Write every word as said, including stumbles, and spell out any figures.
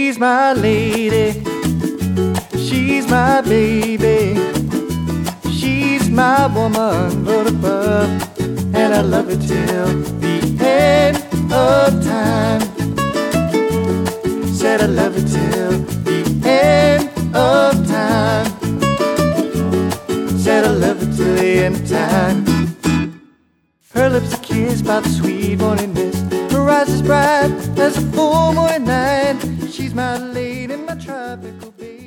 She's my lady, she's my baby, she's my woman, Lord above, and I love her till the end of time. Said I love her till the end of time. Said I love her till the end of time. Her lips are kissed by the sweet morning mist. Her eyes as bright as a full morning night. She's my lady, my tropical baby.